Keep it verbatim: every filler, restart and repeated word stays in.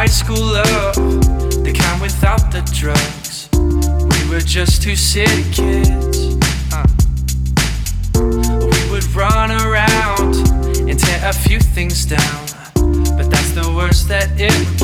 high school love, the kind without the drugs. We were just two city kids. uh. We would run around and tear a few things down, but that's the worst that it would